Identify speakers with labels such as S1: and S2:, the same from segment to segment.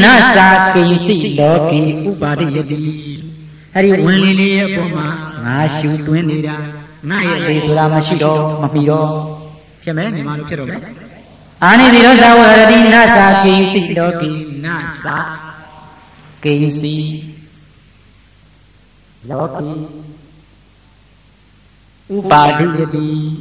S1: nasa kinsi loki upadiyati. Hari winli apoma ngashu twinira ngaya sura mashiro mamiro. Piame ni malu kiro me. Ani dirosa waradi nasa kinsi loki nasa kinsi loki upadiyati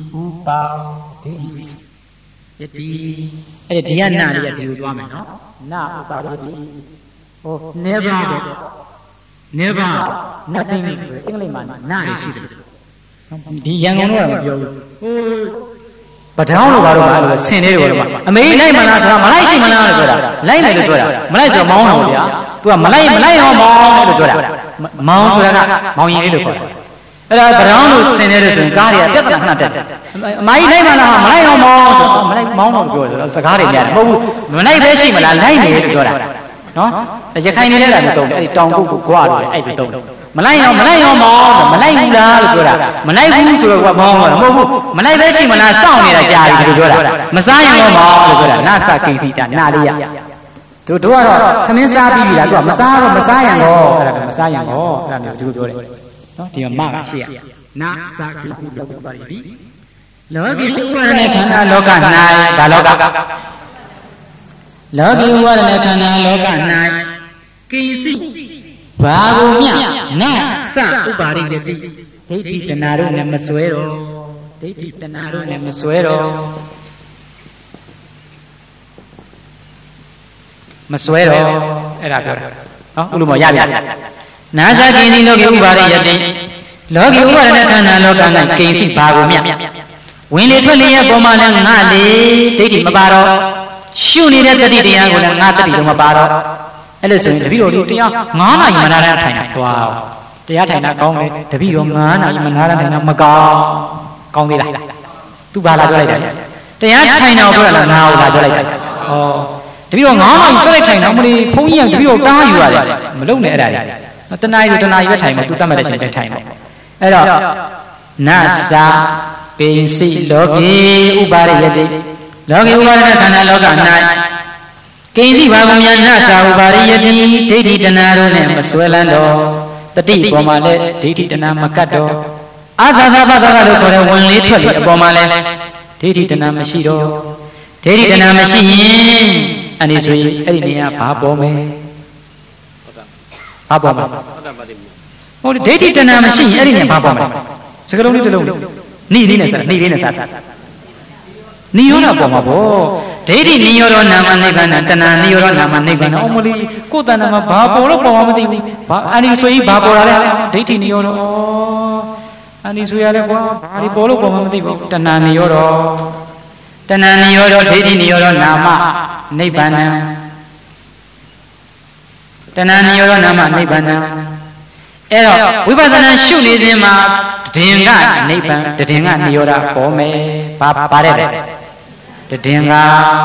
S1: upadiyati. Ada dia na dia di dua me no. Na upadiyati. Oh never nothing English man na shi di yang ngong lo ma pyo ba daung lo ba lo ba sin ne lo ba a me lai ma la so ma lai shi ma la lo so da lai mai lo so da ma lai so maung lo bya tu ka ma lai ho maung lo so da maung so da ka maung yin lo koအဲ့ဒါဗရောင်းလို့ဆင်နေတယ်ဆိုရင်ကားတွေကပြဿနာခဏတက်တယ်အမကြီးလိုက်မလားမလိုက်အောင်မောင်းဆိုမလိုက်မောင်းတော့ပြောတယ်စကားတွေများတယ်မဟုတ်ဘူးမလိုက်ပဲရှိမလားလိုက်နေလို့ပြောတာနော်ရခိုင်နေလည်းလည်းတုံးတယ်အဲ့ဒီတောင်ကုတ်ကိုကြွားလို့အဲ့ဒီတုံးတယ်မလိုက်အောင်မောင်းမလိုက်ဘူးလားလို့ပြောတာမလိုက်ဘူးဆိုတော့ကမောင်းတော့မဟုတ်ဘူးမလိုက်ပဲရှိမလားစောင့်နေတာကြာပြီလို့ပြောတာမစားရင်တော့မောင်းလို့ပြောတာနာစကိစီတာနာလေးရတို့ကတော့ခမင်းစားပြီးပြီလားသူကမစားတော့မစားရင်တော့အဲ့ဒါမစားရင်တော့အဲ့ဒါမျိုးသူပြောတယ်နော်ဒီမှာမရှိရနာစာကိစီလောက်ပါပြီလောကီဥပါဒနဲ့ခန္ဓာလောက၌ဒါလောကလောကီဥပါဒနဲ့ခန္ဓာလောက၌ကိစီဘာကိုမြနာစဥပါရိတတိဒိဋ္ဌိတဏှာတို့နဲ့မစွဲတော့ဒိဋ္ဌိတဏှာတို့နဲ့မစွဲတော့အဲ့ဒါပြောတာနော်ဥလူမောရပြီနာစကိစီလောကီဥပါရိယတိလောကီဥပါဒနဲ့ခန္ဓာလောက၌ကိစီဘာကိုမြဝင်လေထွက်လေရဲ့ပုံမှန်လည်းငါလေဒိဋ္ဌိမပါတော့ရှုနေတဲ့တတိတရားကိုလည်းငါတတိတော့မပါတော့အဲ့လိုဆိုရင်တပည့်တော်တို့တရား9နာရီမနာရထိုင်တာတွားတရားထိုင်တာကောင်းတယ်တပည့်တော်9နာရီမနာရထိုင်တာမကောင်းကောင်းသေးလားသူဘာလာပြောလိုက်တာတရားထိုင်တာကိုပြောတာလားငါ့ကိုလာပြောလိုက်တာဩတပည့်တော်9နာရီစလိုက်ထိုင်တာမလို့ဘုန်းကြီးကတပည့်တော်တားယူရတယ်မလုံနဲ့အဲ့ဒါတနာရီဆိုတနာရီပဲထိုင်မယ်သူတတ်မှတ်တဲ့ချိန်တိုင်းထိုင်မယ်အဲ့တော့နသကိစီလောကီဥပါရိယတိလောကီဥပါဒနဲ့ခန္ဓာလောက၌ကိစီဘာကိုများနသဥပါရိယတိဒိဋ္ဌိတဏှာတို့နဲ့မစွဲလန်းတော့တတိပေါ်မှာလည်းဒိဋ္ဌိတဏှာမကတ်တော့အာသသဘသကလို့ခေါ်တဲ့ဝင်လေးထွက်ပြီးအပေါ်မှာလည်းဒိဋ္ဌိတဏှာမရှိတော့ဒိဋ္ဌိတဏှာမရှိရင်အနေဆိုရင်အဲ့ဒီနေရာဘာပေါ်မယ်ဘာပေါ်မှာဟုတ်တယ်ဒိဋ္ဌိတဏှာမရှိရင်အဲ့ဒီနေရာဘာပေါ်မှာစကလုံးလေးတစ်လုံးနိလေးနဲ့စားနိလေးနဲ့စားနိရောဓပေါ်မှာပေါ့ဒိဋ္ဌိနိရောဓနာမနိဗ္ဗာန်တဏှာနိရောဓနာမနိဗ္ဗာန်အမလီကိုယ်တဏ္ဍာမှာဘာပေါ်လို့ပေါ်မှာမသိဘူးဘာအနိဆိုရင်ဘာပေါ်လာလဲဒိဋ္ဌိနိရောဓအနိဆိုရလဲကွာဘာဒီပေါ်လို့ပေါ်မှာမသိဘူးတဏှာနိရောဓတဏှာနိရောဓဒိဋ္ဌိနိရောဓနာမနိဗ္ဗာန်တဏှာနိရောဓနာမနိဗ္ဗာန်အဲ့တော့ဝိပဿနာရှုနေစဉ်မှာတည်င်ကနိဗ္ဗာန်တည်င်ကနိရောဓပေါ်မယ်ဘာတဲ့တည်င်က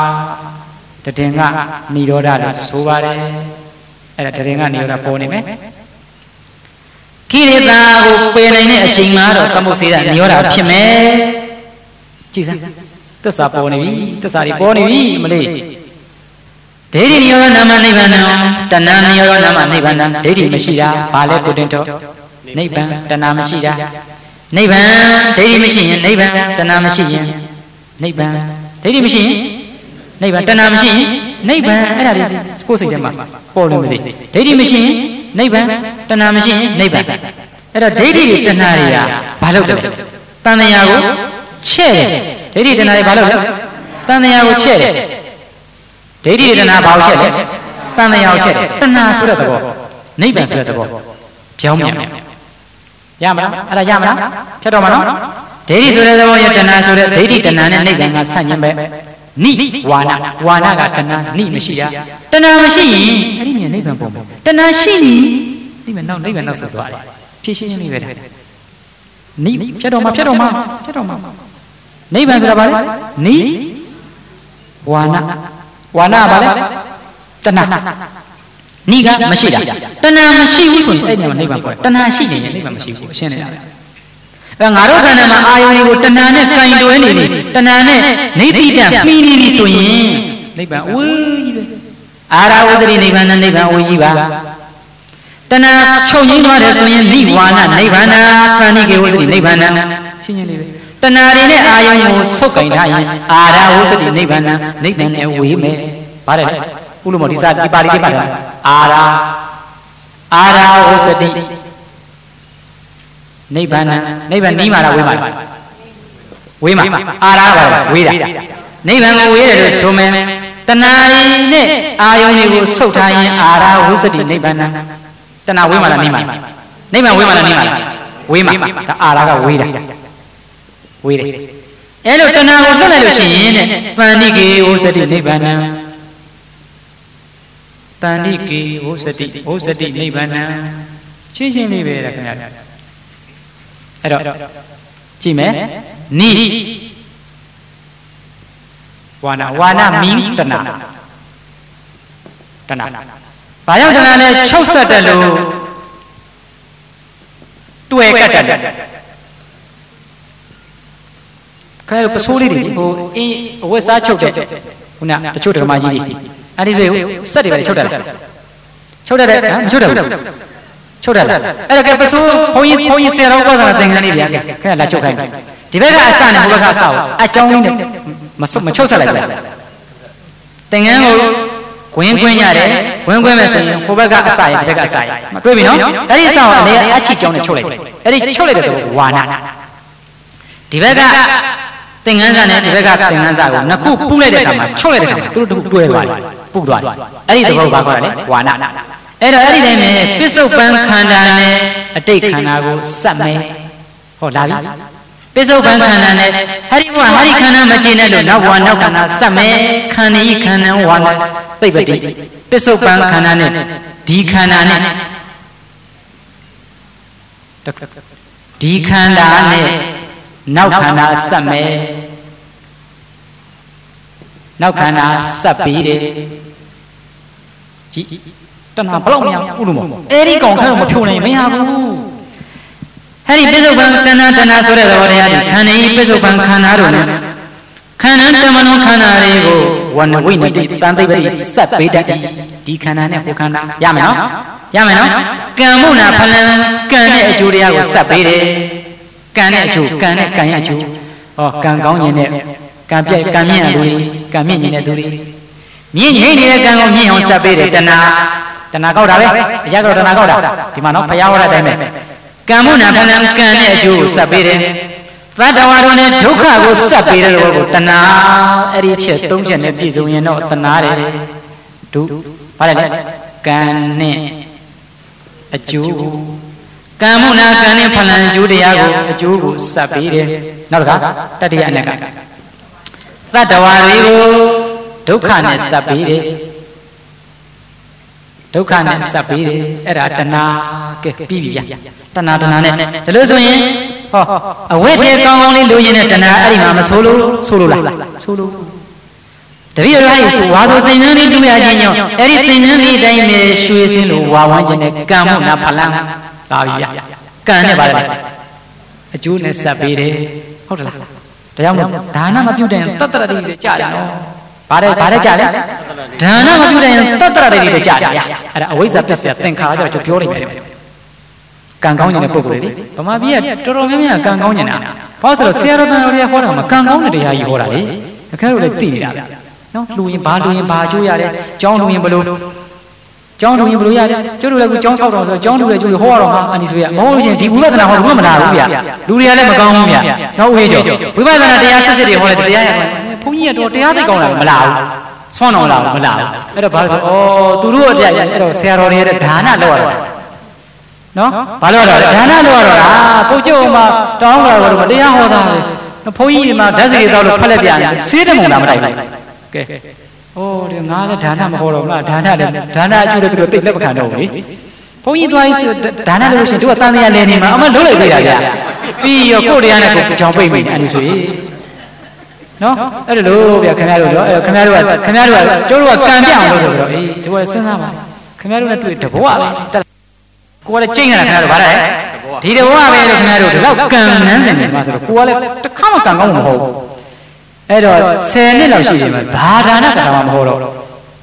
S1: နိရောဓလို့ဆိုပါတယ်အဲ့ဒါတည်င်ကနိရောဓပေါ်နေမယ်ကိရိတာကိုပယ်နိုင်တဲ့အချိန်မှာတော့သမုတ်စေတာနိရောဓဖြစ်မယ်ကြည်စမ်းသစ္စာပေါ်နေပြီသစ္စာတွေပေါ်နေပြီမလေးဒိဋ္ဌိနိရောဓနာမနိဗ္ဗာန်တဏှာနိရောဓနာမနိဗ္ဗာန်ဒိဋ္ဌိမရှိတာဘာလဲကိုတင်တော့နိဗ္ဗာန်တဏှာမရှိတာနိဗ္ဗာန်ဒိဋ္ဌိမရှိရင်နိဗ္ဗာန်တဏှာမရှိရင်နိဗ္ဗာန်ဒိဋ္ဌိမရှိရင်နိဗ္ဗာန်တဏှာမရှိရင်နိဗ္ဗာန်အဲ့ဒါလေးကိုယ်စိတ်ထဲမှာပေါ်လို့မစိဒိဋ္ဌိမရှိရင်နိဗ္ဗာန်တဏှာမရှိရင်နိဗ္ဗာန်အဲ့တော့ဒိဋ္ဌိတွေတဏှာတွေကဘာလုပ်လဲတန်တရားကိုချဲ့တယ်ဒိဋ္ဌိတဏှာတွေဘာလုပ်လဲတန်တရားကိုချဲ့တယ်ဒိဋ္ဌိတဏှာဘာကိုချဲ့လဲတန်တရားကိုချဲ့တယ်တဏှာဆိုတဲ့သဘောနိဗ္ဗာန်ဆိုတဲ့သဘောပြောင်းပြန်ရမလားအဲ့ဒါရမလားဖြတ်တော့မနော်ဒိဋ္ဌိဆိုတဲ့သဘောရတဏှာဆိုတဲ့ဒိဋ္ဌိတဏှာနဲ့နိဗ္ဗာန်ကဆန့်ကျင်ပဲနိဝါနကတဏှာနိမရှိတာတဏှာမရှိရင်အဲ့ဒီမြင်နိဗ္ဗာန်ပုံမယ်တဏှာရှိရင်နိဗ္ဗာန်နောက်ဆက်သွားတယ်ဖြည့်ရှင်းနေပဲနိဖြတ်တော့မှနိဗ္ဗာန်ဆိုတာဘာလဲနိဝါနဘာလဲတဏှာနိကမရှိတာတဏှာမရှိဘူးဆိုရင်အဲ့ဒီမှာနိဗ္ဗာန်ပေါ်တယ်တဏှာရှိရင်နိဗ္ဗာန်မရှိဘူးရှင်းနေတာအဲ့ငါတို့ခန္ဓာမှာအာယုန်တွေကိုတဏှာနဲ့ကင်တွဲနေပြီတဏှာနဲ့နေတိတံမှီနေပြီဆိုရင်နိဗ္ဗာန်အဝေးကြီးပဲအာရာဝဇ္ဇတိနိဗ္ဗာန်နိဗ္ဗာန်ဝေကြီးပါတဏှာချုပ်ငိမ့်သွားတယ်ဆိုရင်နိဝါဏနိဗ္ဗာန်ပဏိကေဝဇ္ဇတိနိဗ္ဗာန်ရှင်းရှင်းလေးပဲတဏှာတွေနဲ့အာယုံကိုဆုတ်ကင်ထားရင်အာရာဝဇ္ဇတိနိဗ္ဗာန်နိဗ္ဗာန်နဲ့ဝေးမယ်ဗါတယ်ဥလမောဒီစာဒီပါဠိလေးပါတယ်အာရာဝဇ္ဇတိနိဗ္ဗာန်နိဗ္ဗာန်နီးမှာလားဝေးမှာလားဝေးမှာအာရာပါဝေးတာနိဗ္ဗာန်ကိုဝေးတယ်လို့ဆိုမယ်တဏှာတွေနဲ့အာယုံတွေကိုဆုတ်ထားရင်အာရာဝဇ္ဇတိနိဗ္ဗာန်တဏှာဝေးမှာလားနီးမှာလားနိဗ္ဗာန်ဝေးမှာလားနီးမှာလားဝေးမှာဒါအာရာကဝေးတာဝေးတယ်အဲ့လိုတဏှာကိုလွတ်လိုက်လို့ရှိရင်တဲ့ပဏိကေဝဇ္ဇတိနိဗ္ဗာန်တဏိကေဝဇ္ဇတိနိဗ္ဗာန်ရှင်းရှင်းလေးပဲခင်ဗျာအဲ့တော့ကြည့်မယ်နိဝါနာ means တဏှာဘာကြောင့်တဏှာလဲချုပ်ဆက်တယ်လို့တွေ့ကတ်တယ်ခဲပစိုးလေးတွေဟိုအင်းအဝတ်စားချုပ်တဲ့ခုနတချို့ဓမ္မကြီးတွေအဲ့ဒီတွေစက်တွေပဲချုပ်တယ်မချုပ်တယ်ချုပ်တယ်အဲ့ဒါကပစိုးဘုန်းကြီးဆရာတော်ပြောတာသင်္ကန်းလေးဗျာခဲလာချုပ်ခိုင်းဒီဘက်ကအစနဲ့ဟိုဘက်ကအစကိုအကြောင်းလေးနဲ့မချုပ်ဆက်လိုက်ဘူးသင်္ကန်းကိုခွင်းရတယ်ခွင်းမယ်ဆိုရင်ဟိုဘက်ကအစရဒီဘက်ကအစရမတွေ့ပြီနော်အဲ့ဒီအစကိုအနေအချီကြောင်းနဲ့ချုပ်လိုက်အဲ့ဒီချုပ်လိုက်တဲ့တော့ဝါနာဒီဘက်ကသင်္ကန်းစာနဲ့ဒီဘက်ကသင်္ကန်းစာကိုနှစ်ခုပူးလိုက်တဲ့အခါမှာချုပ်လိုက်တဲ့အခါမှာသူတို့တွဲသွားတယ်ပူသွားတယ်အဲ့ဒီသဘောဘာခေါ်လဲဝါနာအဲ့တော့အဲ့ဒီတိုင်းပဲပစ္စုပန်ခန္ဓာနဲ့အတိတ်ခန္ဓာကိုစက်မယ်ဟောလာပြီပစ္စုပန်ခန္ဓာနဲ့ဟာဒီခန္ဓာမကျင်တဲ့လို့နောက်ဘဝနောက်ခန္ဓာစက်မယ်ခန္ဒီခန္ဓာဝါနာသိပ္ပတိပစ္စုပန်ခန္ဓာနဲ့ဒီခန္ဓာနဲ့ဒီခန္ဓာနဲ့နောက်ခန္ဓာစက်မယ်နောက်ခန္ဓာစက်ပြီးတယ်ကြည့်တဏှာဘလောက်များဥလို့မအဲ့ဒီကောင်ခါတော့မဖြိုနိုင်မရဘူးအဲ့ဒီပစ္စုပန်တဏှာဆိုတဲ့သဘောတရားဒီခန္ဓာဤပစ္စုပန်ခန္ဓာတို့နဲ့ခန္ဓာတမနောခန္ဓာတွေကိုဝဏဝိနတိတန်သိပ္ပတိစက်ပေးတတ်တယ်ဒီခန္ဓာနဲ့ဟိုခန္ဓာရမယ်နော်ကံမှုနာဖလံကံနဲ့အကျိုးတရားကိုစက်ပေးတယ်ကံနဲ့အကျိုးကံနဲ့ကံရဲ့အကျိုးဟောကံကောင်းခြင်းနဲ့ကံမြင့်တဲ့လူတွေကံမြင့်နေတဲ့သူတွေမြင့်နေတဲ့ကံကိုမြင့်အောင်စက်ပေးတယ်တဏှာကောက်တာပဲအရာကတော့တဏှာကောက်တာဒီမှာနော်ဘုရားဟောတဲ့အတိုင်းပဲကံမှုနာဖလံကံနဲ့အကျိုးကိုစက်ပေးတယ်သတ္တဝါတို့နဲ့ဒုက္ခကိုစက်ပေးတဲ့ဘောကိုတဏှာအဲ့ဒီချက်၃ချက်နဲ့ပြည့်စုံရင်တော့တဏှာတယ်ဒုဘာလဲကံနဲ့အကျိုးကံမှုနာကံနဲ့ဖလံအကျိုးတရားကိုအကျိုးကိုစပ်ပေးတယ်နောက်တစ်ခါတတိယအနက်ကသတ္တဝါတွေကိုဒုက္ခနဲ့စပ်ပေးတယ်ဒုက္ခနဲ့စပ်ပေးတယ်အဲ့ဒါတဏှာကဲပြီးပြီဗျာတဏှာနဲ့ဒါလို့ဆိုရင်ဟောအဝိထေကောင်းကောင်းလေးလိုရင်းနဲ့တဏှာအဲ့ဒီမှာမဆိုးလို့လားဆိုးလို့တပည့်တော်ရဲ့ဝါဆိုသင်္ကန်းလေးတူရခြင်းကြောင့်အဲ့ဒီသင်္ကန်းလေးတိုင်းပဲရွှေစင်းလို့ဝါဝမ်းခြင်းနဲ့ကံမှုနာဖလံလာပြီဗျာကံနဲ့ပါတယ်အကျိုးနဲ့စပ်ပေးတယ်ဟုတ်တယ်လားဒါကြောင့်ဒါနမပြုတ်တဲ့တတ္တရတိတွေကြာတယ်နော်ဘာတဲ့ကြာလဲဒါနမပြုတ်တဲ့တတ္တရတိတွေကြာတယ်ဗျာအဲ့ဒါအဝိဇ္ဇာပစ္စယသင်္ခါရကြောင့်ပြောလိုက်တယ်ကံကောင်းနေတဲ့ပုဂ္ဂိုလ်တွေဗမာပြည်ကတော်တော်များများကံကောင်းနေတာဘာလို့ဆိုတော့ဆရာတော်တန်တော်တွေကဟောတာမှာကံကောင်းတဲ့တရားကြီးဟောတာလေအခါတို့လည်းသိနေတာဗျာနော်လူရင်ဘာအကျိုးရတယ်ကျောင်းလူရင်ဘလို့ရတယ်ကျိုးလူလည်းကိုကျောင်းဆောက်တော့ဆိုကျောင်းလူလည်းကျိုးဟောတော့မှာအနိဆိုရမဟုတ်လို့ရှင်ဒီဝိပဿနာဟောလို့မလာဘူးဗျလူတွေကလည်းမကောင်းဘူးဗျနော်ဝေးကျော်ဝိပဿနာတရားစစ်တွေဟောတယ်တရားရဘုန်းကြီးကတော့တရားသိကောင်းတာမလာဘူးဆွမ်းတော်လာဘူးမလာဘူးအဲ့တော့ဘာလို့ဆိုသူတို့အတရားအဲ့တော့ဆရာတော်တွေရဲ့ဒါနလောက်ရတာနော်ဘာလို့ရတာဒါနလောက်ရတာပုတ်ကျုံမှာတောင်းလာတော့တရားဟောတာဘုန်းကြီးမှာဓာတ်စီတွေတောက်လို့ဖက်လက်ပြနေစေးတယ်မုံတာမတိုက်ဘူးကဲဒီငါလည်းဒါနမဟောတော့ဘူးလားဒါနအကျိုးတွေသူတို့သိလက်မခံတော့ဘူးလေဘုန်းကြီးသွားရေးဒါနလို့ရှင်တို့ကတန်တရားလဲနေမှာအမလုံးလိုက်ပေးတာဗျာပြီးရောကိုယ်တရားနဲ့ကိုယ်ကြောင်ပိတ်မိတယ်အဲ့ဒီဆိုရင်နော်အဲ့လိုဗျာခင်ဗျားတို့နော်အဲ့ခင်ဗျားတို့ကကျိုးတို့ကကံပြအောင်လုပ်တယ်ဆိုတော့အေးဒီဘောစဉ်းစားပါခင်ဗျားတို့နဲ့တွေ့တဘောပဲကိုယ်ကလည်းကျိန်းနေတာခင်ဗျားတို့ဗါတယ်ဒီတဘောပဲလို့ခင်ဗျားတို့တော့ကံနန်းစင်နေမှာဆိုတော့ကိုယ်ကလည်းတစ်ခါမှကံကောင်းမဟုတ်ဘူးအဲ့တော့10နှစ်လောက်ရှိပြီဘာဒါနကတာမှမဟုတ်တော့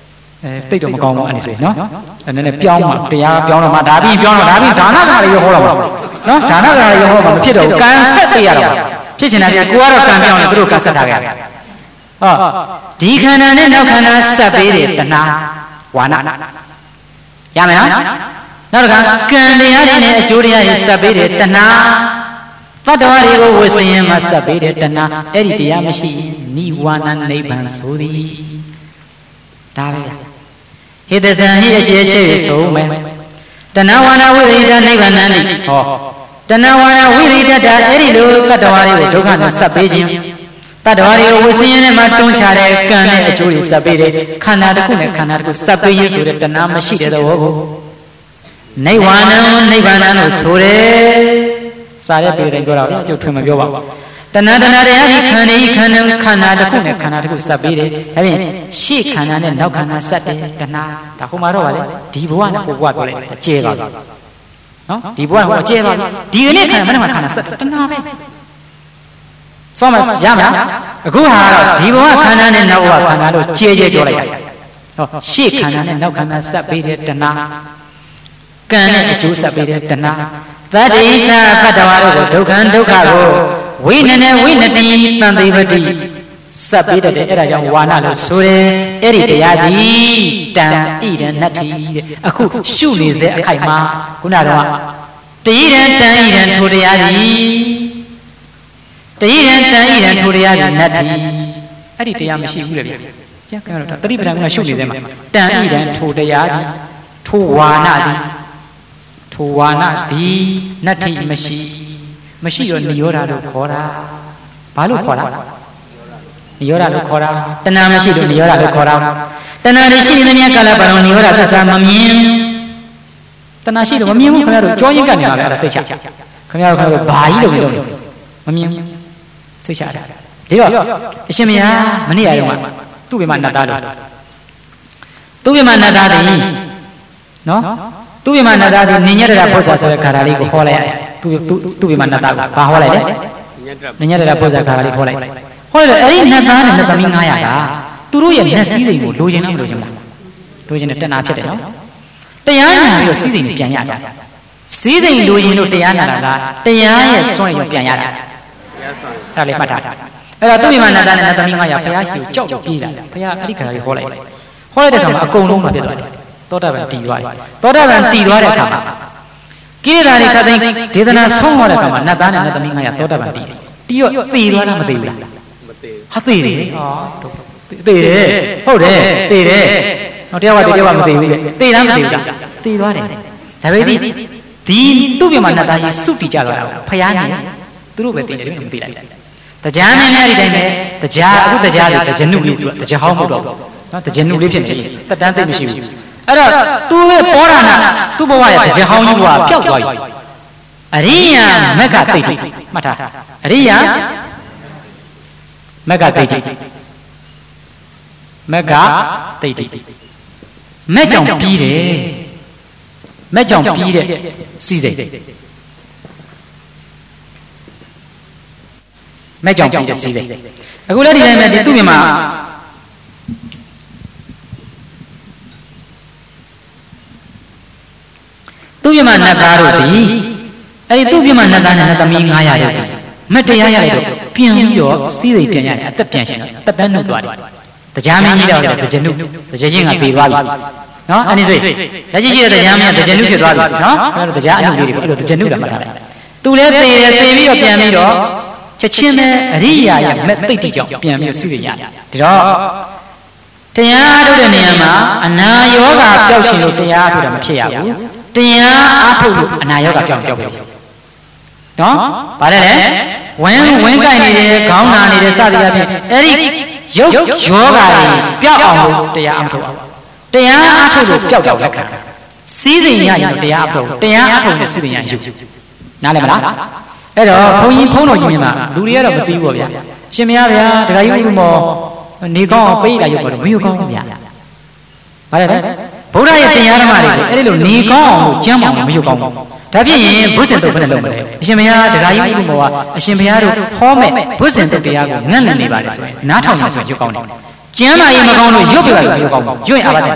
S1: တိတ်တော့မကောင်းဘူးအဲ့ဒီဆိုနော်နည်းနည်းပြောင်းမှတရားပြောင်းတော့မှဒါပြီးပြောင်းတော့ဒါပြီးဒါနကလည်းရောဟောတော့နော်ဒါနကလည်းရောဟောမှမဖြစ်တော့ဘူးကံဆက်ပေးရတော့ဖြစ်ချင်တာကကိုကတော့ကံပြောင်းတယ်သူတို့ကံဆက်ထားကြတယ်ဟောဒီခန္ဓာနဲ့နောက်ခန္ဓာဆက်ပေးတယ်တဏှာဝါနရမယ်နော်နောက်တစ်ခါကံတရားတွေနဲ့အကျိုးတရားတွေဆက်ပေးတယ်တဏှာတတ္တဝါတွေကိုဝိစရင်မှာဆက်ပေးတယ်တဏှာအဲ့ဒီတရားမရှိနိဝါဏနိဗ္ဗာန်ဆိုသည်ဒါပဲဟိတဇံဟိအကျေချေဆုံးမယ်တဏှဝါဏဝိရိဒနိဗ္ဗာန်တိဟောတဏှဝါဏဝိရိဒတာအဲ့ဒီလိုတတ္တဝါတွေကိုဒုက္ခနဲ့ဆက်ပေးခြင်းတတ္တဝါတွေကိုဝိစရင်နဲ့မှတွန်းချတဲ့ကံနဲ့အကျိုးတွေဆက်ပေးတယ်ခန္ဓာတစ်ခုနဲ့ခန္ဓာတစ်ခုဆက်ပေးရဆိုတဲ့တဏှမရှိတဲ့သဘောကိုနိဗ္ဗာန်နိဗ္ဗာန်လို့ဆိုတယ်စာရဲ့ပြေတိုင်းပြောတာအကျုပ်ထွင်မပြောပါဘူးတဏှာတရားဒီခန္ဓာခန္ဓာတစ်ခုနဲ့ခန္ဓာတစ်ခုဆက်ပေးတယ်ဒါဖြင့်ရှေ့ခန္ဓာနဲ့နောက်ခန္ဓာဆက်တယ်တဏှာဒါဟိုမှာတော့ဗာလေဒီဘဝနဲ့ဟိုဘဝပြောလိုက်တယ်ကျဲသွားပြီနော်ဒီဘဝကဟိုကျဲသွားပြီဒီကနေ့ခန္ဓာမနေ့မှခန္ဓာဆက်တဏှာပဲစောမရမလားအခုဟာတော့ဒီဘဝခန္ဓာနဲ့နောက်ဘဝခန္ဓာလို့ကျဲပြောလိုက်တယ်ဟောရှေ့ခန္ဓာနဲ့နောက်ခန္ဓာဆက်ပေးတယ်တဏှာကံနဲ့အကျိုးဆက်ပေးတယ်တဏှာသတ္တိသပတ္တဝါတို့ကိုဒုက္ခံဒုက္ခကိုဝိနနေဝိနတိတန်တိပတိစပ်ပေးတဲ့အဲ့ဒါကြောင့်ဝါနလို့ဆိုတယ်အဲ့ဒီတရားသည်တံဣဒံနတ္တိတဲ့အခုရှုနေစေအခိုက်မှာခုနကတော့တိရံတံဣဒံထိုတရားသည်တိရံတံဣဒံထိုတရားသည်နတ္တိအဲ့ဒီတရားမရှိဘူးလေဗျကျန်ကတော့တတိပဌာန်ကရှုနေစေမှာတံဣဒံထိုတရားသည်ထိုဝါနသည်ထိုဝါနသည်နတ္တိမရှိတော့နိရောဓလို့ခေါ်တာဘာလို့ခေါ်တာနိရောဓလို့ခေါ်တာတဏှာမရှိလို့နိရောဓလို့ခေါ်တာတဏှာရှိနေတဲ့မြတ်ကာလပါတော့နိရောဓသစ္စာမမြင်တဏှာရှိတော့မမြင်ဘူးခင်ဗျားတို့ကြောရင်းကနေပါလေအဲ့ဒါစိတ်ချခင်ဗျားတို့ဘာကြီးလို့မမြင်စိတ်ချတာဒီတော့အရှင်မယားမနေ့ကမှသူ့ဘယ်မှာနတ်သားလို့သူ့ဘယ်မှာနတ်သားတယ်နော်သူ့ဘယ်မှာနတ်သားတယ်နိညတရဘုရားဆိုတဲ့ခါရလေးကိုဟောလိုက်ရတယ်သူ့ဘယ်မှာနတ်သားကိုဘာဟောလိုက်လဲနိညတရဘုရားခါရလေးဟောလိုက်အဲ့ဒီနတ်သားနဲ့နတ်သမီး900ကသူတို့ရဲ့နတ်စည်းစိမ်ကိုလိုချင်လားမလိုချင်ဘူးလားလိုချင်တယ်တဏှာဖြစ်တယ်နော်တရားနာပြီးတော့စည်းစိမ်ပြန်ရတာစည်းစိမ်လိုချင်လို့တရားနာတာလားတရားရဲ့စွန့်ရင်ပြန်ရတာတရားစွန့်အဲ့ဒါလေးမှတ်ထားအဲ့တော့သူ့ဘယ်မှာနတ်သားနဲ့နတ်သမီး900ဘုရားရှိကိုကြောက်ကြောက်ပြေးလာဘုရားအဲ့ဒီခါလေးဟောလိုက်တဲ့အခါမှာအကုန်လုံးမဖြစ်သွားတယ်သောတာပန်တည်သွားတယ်သောတာပန်တည်သွားတဲ့အခါမှာကိရိတာတွေခတ်သိမ်းဒေသနာဆုံးသွားတဲ့အခါမှာနတ်သားနဲ့နတ်သမီး900သောတာပန်တည်တယ်တီးတော့သေသွားလားမသေဘူးလားမသေဟာသေတယ်သေတယ်ဟုတ်တယ်သေတယ်ဟောတရားကမသေဘူးလေသေလားမသေဘူးလားသေသွားတယ်ဒါပေမဲ့ဒီသူ့ပြမနတ်သားကြီးစုတည်ကြသွားတာဖယားနေသူတို့ပဲသေတယ်မသိလိုက်တရားနဲ့အဲ့ဒီတိုင်းပဲတရားအခုတရားလေးတကြနုလေးသူကတရားဟောင်းမဟုတ်တော့ဘူးနော်တကြနုလေးဖြစ်နေတက်တန်းသိမရှိဘူးအဲ့တော့သူ့ရဲ့ပောရဏသူ့ဘဝရဲ့တရားဟောင်းကြီးဘဝပျောက်သွားပြီအရိယာမက္ခတိတ်မှတ်ထားအရိယာမက္ခတိတ်မက္ခတိတ်မဲ့ကြောင့်ပြီးတယ်မဲ့ကြောင့်ပြီးတဲ့စီးစိမ်မဲ့ကြောင့်ပြီးတဲ့စီးစိမ်အခုလည်းဒီတိုင်းပဲဒီသူ့မြန်မာသူ့ပြမနတ်သားတို့ဒီအဲ့ဒီသူ့ပြမနတ်သားနဲ့နတ်သမီး900ရောက်တယ်မတရားရလိုက်တော့ပြန်ပြီးတော့စီးစိမ်ပြန်ရတယ်အသက်ပြန်ရှင်အသက်တန်းနှုတ်သွားတယ်တရားမင်းကြီးတော့တကြနုတကြချင်းကပြေသွားပြီနော်အဲ့ဒီဆိုတကြချင်းတရားမင်းတကြနုဖြစ်သွားပြီနော်အဲ့ဒါတရားအမှုလေးတွေပေါ့အဲ့လိုတကြနုတာမှတ်ထားလိုက်သူလည်းသေတယ်သေပြီးတော့ပြန်ပြီးတော့ချက်ချင်းပဲအရိယာရဲ့မဲ့သိတိကြောင့်ပြန်ပြီးစီးစိမ်ရတယ်ဒါတော့တရားထုတ်တဲ့နေရာမှာအနာယောဂပျောက်ရှင်လို့တရားထုတ်တာမဖြစ်ရဘူးတရားအားထုတ်လို့အနာယောဂပျောက်ပြီနော်ဗါတယ်လေဝင်းကြိုက်နေတယ်ခေါင်းနာနေတယ်စသည်အပြင်အဲ့ဒီရုပ်ယောဂတွေပျောက်အောင်လို့တရားအားထုတ်အောင်တရားအားထုတ်လို့ပျောက်လက်ခံစီးစိမ်ရရင်တရားအားထုတ်တရားအားထုတ်နဲ့စီးစိမ်ရယူနားလည်မလားအဲ့တော့ဘုန်းကြီးဖုန်းတော်ကြီးမြင်မှာလူတွေကတော့မသိဘူးပေါ့ဗျာရှင်မရဗျာဒကာကြီးဦးမောနေကောင်းအောင်ပေးတာရုပ်ကတော့မယူကောင်းဘူးဗျာဗါတယ်လေဘုရားရဲ့တရားဓမ္မတွေအဲ့ဒီလိုနေကောင်းအောင်ကျမ်းပါအောင်မယူကောင်းဘူးဒါဖြစ်ရင်ဘုဇင်တုတ်ဘယ်နဲ့လုပ်မလဲအရှင်ဘုရားဒကာကြီးဦးမောကအရှင်ဘုရားတို့ဟောမဲ့ဘုဇင်တုတ်တရားကိုငန့်လန့်နေပါလေဆိုရင်နားထောင်နေဆိုရင်ရုပ်ကောင်းတယ် Jama Yamagano, Yoga, you Abatan.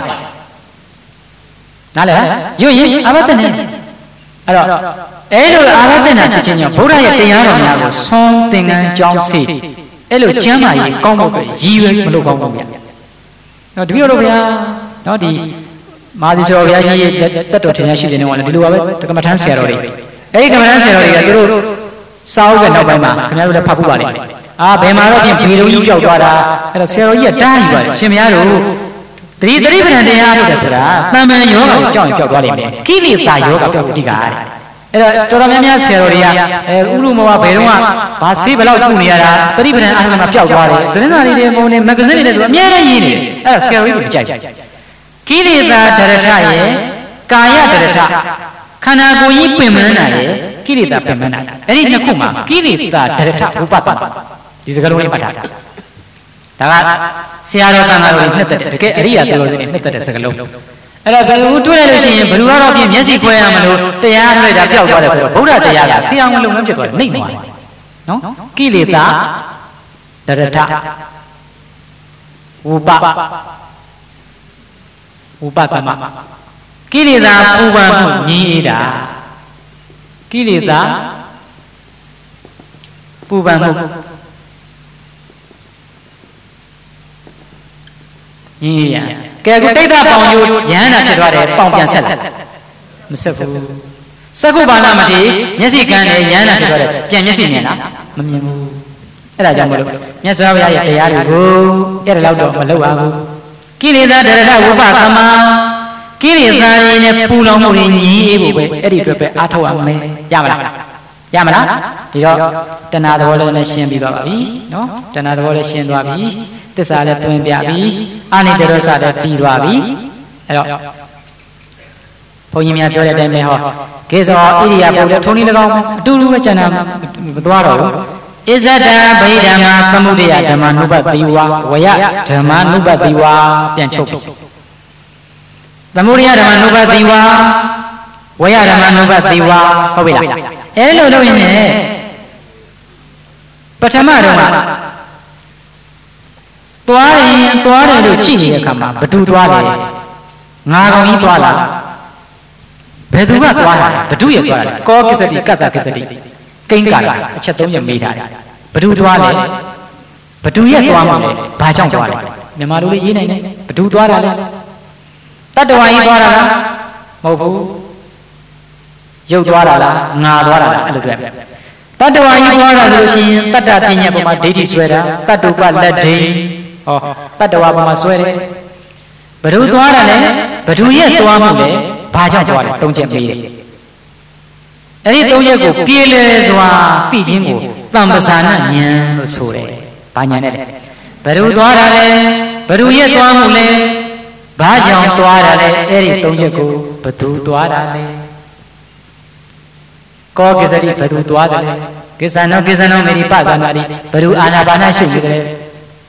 S1: Nala, you Abatan. Elo Abatan, Chichin, Buddha, Tiana, something and John C. Elo Jama, Congo, you Mulugonga. No, do you know? No, the Madisio, that Totinashis in one to do it to come a transfer. Egamansero, South and Alabama, Canada Papua. Ah, Bemaro, Piru, Yogara, and a Seroya Diver, Chimiaro. The river and the Adasura, Naman Yoga, John Yogari, Kili Yoga Diga. Toramania Seroria, Urumoa Perua, Pasiva Uniara, the river and Alabama Yogari, the Renari Mone magazine is Miera Yini, a Seroja. Kili Darataye, Kaya Darata. Kanagoyi Pimana, Kirita Pimana, Erina Kuma, Kirita, Tereta, Upapa. This is a good matter. Sierra Canaro, the Ria, the Secalo. And I will do it, but you are of Yesi Poyamano, the Yara, the Yara, Buddha, the Yara, Siam, name. No? Kirita, Tereta, Upapa. Kirida Uba Nida Kirida Pubamu Nia. Can you take that on you? Yana to write a pump and sell. Sakubana Mati, Yesi can Yana to write Janesina. Yes, I have get a loud of Maloa. Kirida, the Uba. Kirisa Pulamuri, Editor, Atoa, Yamana, the another volition be no, the another volition Wabi, the Salad to Biabi, Annie the Rosa de Piwabi, Poyimia Pura de Meho, Case or Idia, Tony Long, Duru Duaro. Is that a Baydama, Kamudia, Damanuba Diwa, Waya, Damanuba Diwa, Piancho. The Muria Manuba Diwa, where Manuba Diwa, Hobila. Hello, in it. But Amara Tuare, Chini, but do Tuale. Nago Tuala. Pedua Tuala, but do you call Kisati, Kata Kisati, Kinka, Chatonia Mita. But do Tuale, but do you Tuamale, Pajam Tuale. Namaru in, but do Tuala. Tadawai Dwara, Mobu, Yodwara, Nadwara, and the Grab. Tadawai Dwara, Lucian, Tatatina, my daily sweater, Tatuba, that day, or Tatawama sweater. But who Dwara, but who yet to Amule, Paja, don't you me? Any Toyago, Piles, Pijingo, Tambasana, Yan, Sore, Panyanet. But who Dwara, but who yet to Amule. Bajan Tuara, Eri Tojago, Patu Tuara. Cogisari, Patu Tuara, Kisano, Mary Pazanari, Peru Anabana Shugre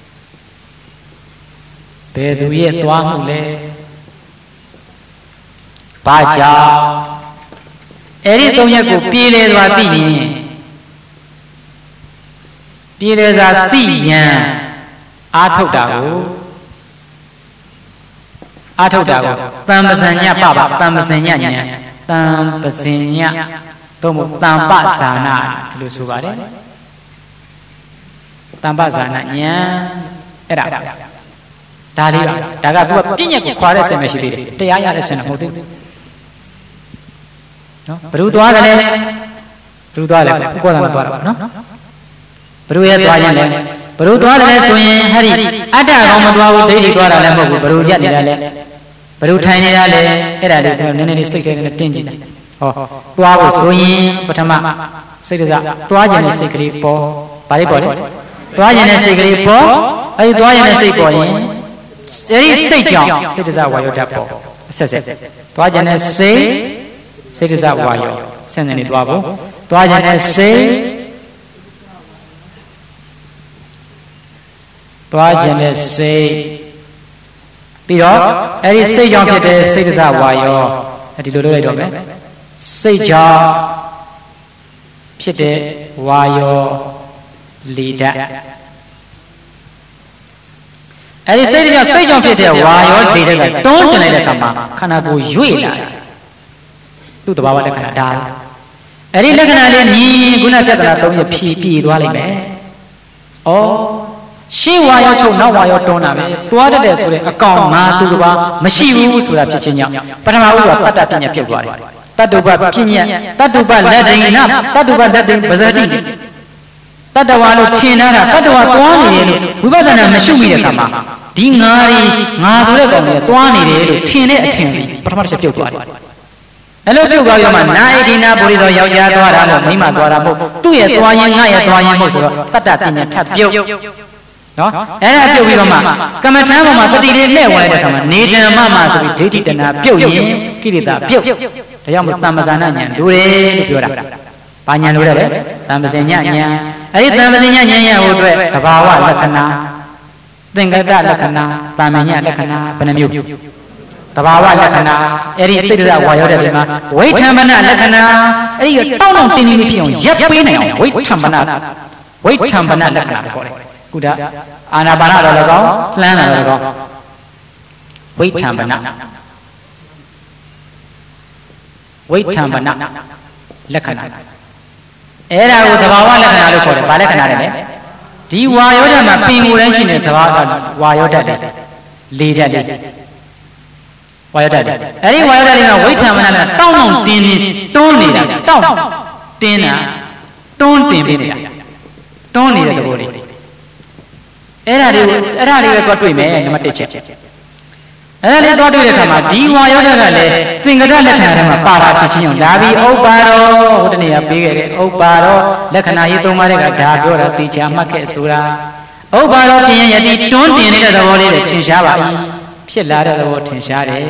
S1: Peduye Tuamule Paja Eri Tojago, Pile Vati Pile Zatian Atodago. Atodago, Tambasanya Papa, Tambasanya, Tambasanya, Tomu Tambasana, Lusubare Tambasana, Era Talia, Tagatu, Pina, Quares and Meshidi, Tayas and Motive. Brutuale, no? Bruya Tuayan, Brutuale, Swing, Harry, Ada Romadua, Daily Tuara, Bruja. Perutani ale, era nene sixty and tingy. Oh, Tuavo swing, Patama, Citiza, Tuajan secret po, Paribody, Tuajan secret po, I Tuajan secret. There is Satan, Citiza Wayo, says it. Tuajan say, Citiza Wayo, send any Tuavo, Tuajan say, Tuajan say. Pero, every say young kid is a wire at the little say jaw, pite, wire, leader. အဲဒီစိတ်ကြောင့်ဖြစ်တဲ့ဝါရောလေတဲ့ကတွန်းတင်လိုက်တဲ့အခါမှာခန္ဓာကိုယ်ရွေ့လာတယ်သူ့တဘာဝလက္ခဏာဒါအဲ့ဒီလက္ခဏာလေးမြင်ခုနပြဿနာ၃ရက်ဖြည်သွားလိုက်မယ်ဩရှေ့ဝါရောချုပ်နောက်ဝါရောတွန်းတာပဲသွားတတ်တယ်ဆိုတဲ့အကောင်ငါသူတဘာမရှိဘူးဆိုတာဖြစ်ခြင်းကြောင့်ပထမဦးကတတ္တပညာပြုတ်သွားတယ်တတ္တုပပညာတတ္တုပလက်ဒိဏတတ္တုပလက်ဒိပဇတိတတ္တဝါလို့ထင်ထားတာတတ္တဝါသွားနေတယ်လို့ဝိပဿနာမရှိမိတဲ့အခါမှာဒီငါဆိုတဲ့ကောင်ကြီးသွားနေတယ်လို့ထင်တဲ့အထင်ပထမတစ်ချက်ပြုတ်သွားတယ်အဲ့လိုပြုတ်သွားပြီးတော့မှနာဣဒိနာပုရိသောယောက်ျားသွားတာလို့မိန်းမသွားတာမဟုတ်သူ့ရဲ့သွားရင်ငါရဲ့သွားရင်မဟုတ်ဆိုတော့တတ္တပညာထပ်ပြုတ်နော်အဲ့ဒါပြုတ်ပြီးတော့မှကမ္မထမ်းပေါ်မှာတတိလေးနဲ့ဝင်တဲ့အခါမှာနေတံမမဆိုပြီးဒိဋ္ဌိတဏပြုတ်ရင်ကိရိတာပြုတ်ဒါကြောင့်မို့တမ္ပဇာနာဉာဏ်လိုတယ်လို့ပြောတာဘာဉာဏ်လိုတယ်လဲတမ္ပဇဉာဏ်အဲ့ဒီတမ္ပဇဉာဏ်ဉာဏ်ရဟိုအတွက်သဘာဝလက္ခဏာသင်္ကတလက္ခဏာတမ္ပဉာဏ်လက္ခဏာဘယ်နှမျိုးသဘာဝလက္ခဏာအဲ့ဒီစိတ်ဓာတ်ဝါရောတဲ့ပြင်မှာဝိထံပနလက္ခဏာအဲ့ဒီတောင်းတောင်းတင်းတင်းလေးဖြစ်အောင်ရပ်ပေးနိုင်အောင်ဝိထံပနလက္ခဏာခေါ်တယ်ကုဒါအာနာပါနတော်လည်းကောင်းလှမ်းတာလည်းကောင်းဝိထံပနလက္ခဏာအဲ့ဒါကိုသဘာဝလက္ခဏာလို့ခေါ်တယ်ဘာလက္ခဏာလဲဒီဝါရောဓာတ်မှာပင်ကိုယ်တိုင်းရှိနေသဘာဝဝါရောဓာတ်လေဓာတ်လေးဝါရောဓာတ်အဲ့ဒီဝါရောဓာတ်လေးကဝိထံပနလည်းတောင်းတောင်းတင်းတင်းတွန်းနေတာတောင်းတင်းတာတွန်းတင်ပေးနေတာတွန်းနေတဲ့သဘောလေးအဲ့ဒါလေးပဲတွေ့မယ်နံပါတ်1ချက်အဲ့ဒါလေးတော့တွေ့တဲ့အခါမှာဒီဝါရောဓာတ်ကလည်းသင်္ကတလက္ခဏာထဲမှာပါတာဖြစ်ချင်းအောင်ဒါပြီးဥပ္ပါရောဟိုတနေ့ကပေးခဲ့တယ်ဥပ္ပါရောလက္ခဏာရေး၃ပါးတဲ့ကဒါပြောတာသိချာမှတ်ခဲ့ဆိုတာဥပ္ပါရောပြင်ယတိတွန်းတင်နေတဲ့သဘောလေးတွေထင်ရှားပါ၏ဖြစ်လာတဲ့သဘောထင်ရှားတယ်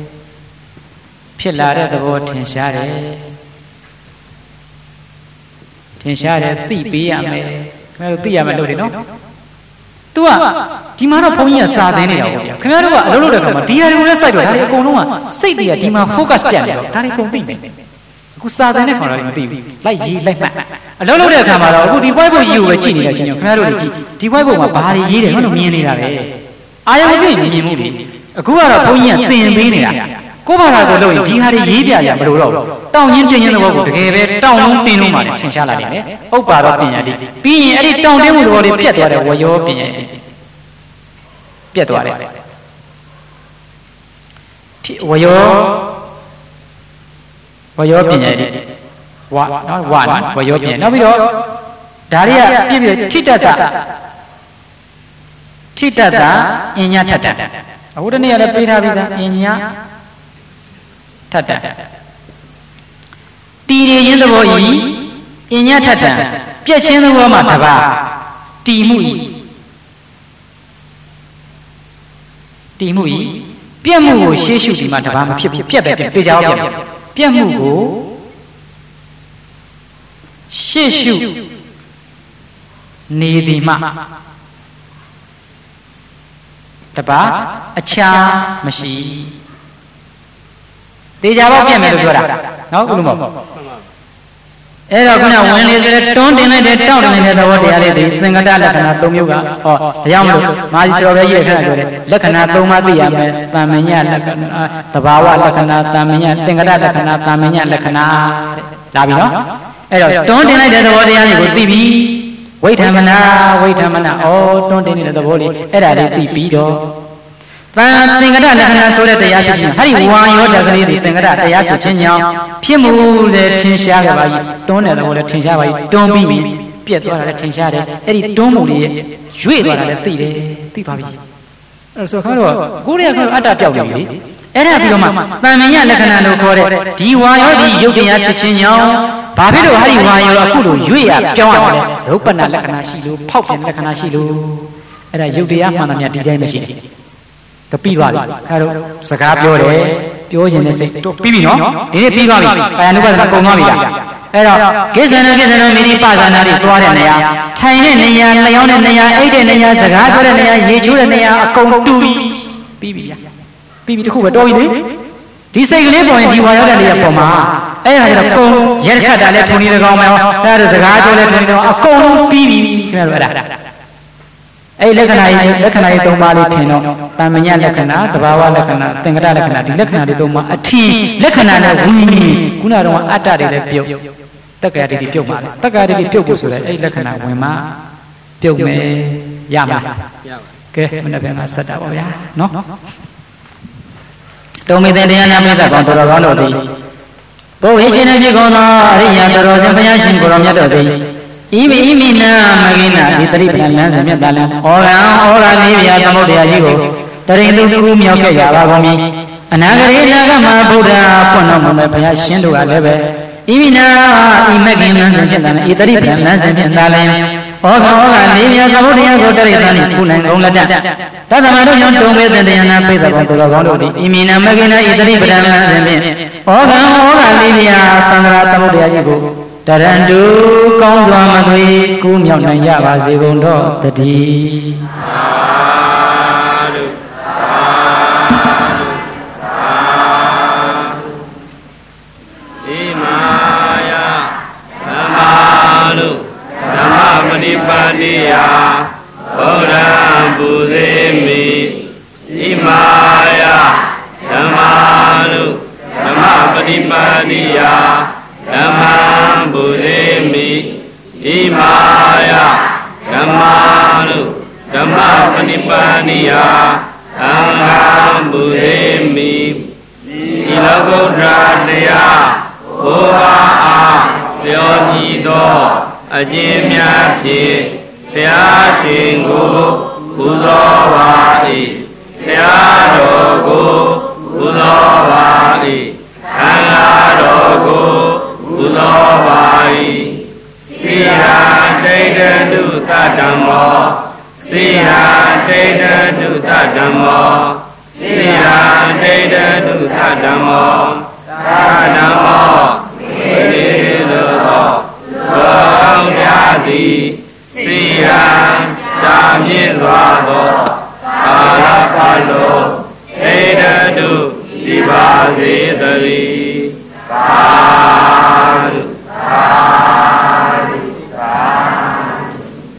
S1: သိပေးရမယ်ခင်ဗျားတို့သိရမယ်လို့လေနော်သူကဒီမှာတော့ဘုန်းကြီးကစာသင်နေတာပေါ့ဗျာခင်ဗျားတို့ကအလုပ်လုပ်တဲ့အခါမှာဒီဟာတွေကိုလည်းစိုက်တော့ဒါတွေအကုန်လုံးကစိတ်တွေကဒီမှာ focus ပြတ်နေတော့ဒါတွေကုန်သိနေအခုစာသင်တဲ့ခေါင်းတော်တွေမသိဘူးလိုက်ရေးလိုက်မှတ်အလုပ်လုပ်တဲ့အခါမှာတော့အခုဒီ white board ရေးကိုပဲကြည့်နေတဲ့အချိန်ကျခင်ဗျားတို့တွေကြည့်ဒီ white board မှာဘာတွေရေးတယ်မလို့မြင်နေတာပဲအာရုံပြည့်မြင်မှုတွေအခုကတော့ဘုန်းကြီးကသင်ပေးနေတာကိုယ့်ဘာသာကိုလုပ်ရင်ဒီဟာတွေရေးပြရမလို့တော့တောင်းရင်းတင်ရင်းသဘောကိုတကယ်ပဲတောင်းလုံးတင်လုံးမှလည်းထင်ရှားလာတယ်ဥပ္ပါရောပညာတိပြီးရင်အဲ့ဒီတောင်းတင်းမှုသဘောတွေပြတ်သွားတယ်ဝရောပညာတိပြတ်သွားတယ်ဝရောပညာတိဝရောပညာနောက်ပြီးတော့ဒါတွေကပြည့်ထိတ္တအညာထတ္တအခုတနေ့ကလည်းပေးထားပြီးသားအညာထတ္တတည်ရင်းသဘောဤအညထထံပြည့်ချင်းသဘောမှာတပါတည်မှုဤပြည့်မှုကိုရှေးရှုဒီမှာတပါမဖြစ်ပြက်ပဲပြေချောင်းပြက်မှုကိုရှေးရှုနေသည်မှတပါအခြားမရှိတေချာပေါက်ပြက်မယ်လို့ပြောတာနော်ဥလူမောအဲ့တော့ခုနဝင်လေဆိုတဲ့တွန်းတင်လိုက်တဲ့တောက်တင်လိုက်တဲ့သဘောတရားလေးဒီသင်္ကတလက္ခဏာ၃မျိုးကဟောဒါကြောင့်မလို့မာဇီတော်ပဲကြီးတဲ့ခဏပြောတယ်လက္ခဏာ၃ပါးသိရမယ်တမ္မညလက္ခဏာသဘာဝလက္ခဏာတမ္မညသင်္ကတလက္ခဏာတမ္မညလက္ခဏာတဲ့လာပြီနော်အဲ့တော့တွန်းတင်လိုက်တဲ့သဘောတရားလေးကိုသိပြီဝိထမနာဩတွန်းတင်နေတဲ့သဘောလေးအဲ့ဒါလေးသိပြီးတော့သင်္ကတလက္ခဏာဆိုတဲ့တရားဖြစ်ခြင်းဟာဒီဝါရောဓာတ်ကလေးတွေသင်္ကတတရားဖြစ်ခြင်းကြောင့်ဖြစ်မှုလည်းထင်ရှားကြပါ၏တွန်းတဲ့သဘောလည်းထင်ရှားပါ၏တွန်းပြီးပြက်သွားတာလည်းထင်ရှားတယ်အဲ့ဒီတွန်းမှုလေးရွေ့သွားတာလည်းသိပါပြီအဲ့ဆိုခင်ဗျားတို့ကိုရီးယားကအတ္တပြောက်နေပြီအဲ့ဒါပြီးတော့မှတန်မြင်ရလက္ခဏာလို့ခေါ်တဲ့ဒီဝါရောဒီယုတ်တရားဖြစ်ခြင်းကြောင့်ဘာဖြစ်လို့ဟာဒီဝါရောအခုလိုရွေ့ရပြောင်းရတယ်ရုပ်ပနာလက္ခဏာရှိလို့ဖောက်ပြန်လက္ခဏာရှိလို့အဲ့ဒါယုတ်တရားမှန်သမျှဒီတိုင်းမရှိဘူးတပြီးသွားပြီခင်ဗျားတို့စကားပြောတယ်ပြောရင်လည်းစိတ်တို့ပြီးပြီနော်ဒီနေ့ပြီးသွားပြီကာယ ानु ပါဒနာကုန်သွားပြီလားအဲ့တော့ကိစ္စနာမိနိပါဇာနာတွေတွားတဲ့နေရာထိုင်တဲ့နေရာလျောင်းတဲ့နေရာအိတ်တဲ့နေရာစကားပြောတဲ့နေရာရေချိုးတဲ့နေရာအကုန်တူပြီပြီးပြီတခုပဲတော်ပြီလေဒီစိတ်ကလေးပေါ်ရင်ဒီဝါရောတဲ့နေရာပေါ်မှာအဲ့ဒါကျတော့ကုန်ရက်ခတ်တာလည်းထုံနေတကောင်မယ်ဟောအဲ့ဒါစကားပြောလည်းထုံနေတကောင်အကုန်လုံးပြီးပြီခင်ဗျားတို့အဲ့ ấy lắc khana tông ba đi thìn nó tam mình lắc khana tập ba lắc khana tiền cái lắc khana đi lắc khana đi tông mà thi lắc khana là vui cú nào đó át ra để biểu tất cả đi biểu mà tất cả đi biểu của số đấy ấy lắc khana vui mà biểu mẹ yam mà ok mình đã biết là sát đạo ya nó tông mình tiền nhà mình đã còn tôi còn đâu đi bố vệ sinh này còn đó đi nhà tôi rồi xem bây giờ sinh của ông nhà tôi đi imi na magina di tari balan samya balan ora ni biya samudaya ji ko tarin tuမြောက်ခဲ့ကြပါကုန်ပြီအနာဂရေနာဂမဗုဒ္ဓပွင့်တော်မူမဲ့ဘုရားရှင်တို့ကလည်းပဲimi na imagin လမ်းစဉ်ဖြစ်တယ်ဤတရိပံလမ်းစဉ်ဖြစ်တာလည်းဩဃလေးမြသမုဒယကိုတရိသနိကုနိုင်ကုန်လက်တတသမတို့ကြောင့်တုံမေတ္တယနာပိသဘောသူတော်ကောင်းတို့သည်imi na magina ဤတရိပံလမ်းစဉ်ဖြင့်ဩဃလေးမြသံဃာသမုဒယကြီးကိုတရန္တုကောင်းစွာမသွေကူးမြောက်နိုင်ကြပါစေကုန်တော့တည်း
S2: ဣမာယဓမ္မာနုဓမ္မမဏိပါဏိယဘုရားပူဇေမိဣမာယဓမ္မာနုဓမ္မမဏိပါဏိယဓမ္မံဗုဇေမိဣမာယဓမ္မာနုဓမ္မပဏိပါဏိယသံဃံဗုဇေမိဤလောကုတ္တရာတရားဘုရားအားပြောကြည်သောအကျဉ်းများဖြင့်တရားရှင်ကိုပူဇော်ပါ၏တရားတော်ကိုပူဇော်ပါ၏သံဃာတော်ကိုပူဇော်ပါ၏စိရာဒိဋ္ဌနုသတ္တမောစိရာဒိဋ္ဌနုသတ္တမောစိရာဒိဋ္ဌနုသတ္တမောသာဓမ္မောဝိရေလောဘောမြာတိစိရာတာမြင့်စွာသောအာရပါလောဒိဋ္ဌနုဒီပါစေတည်း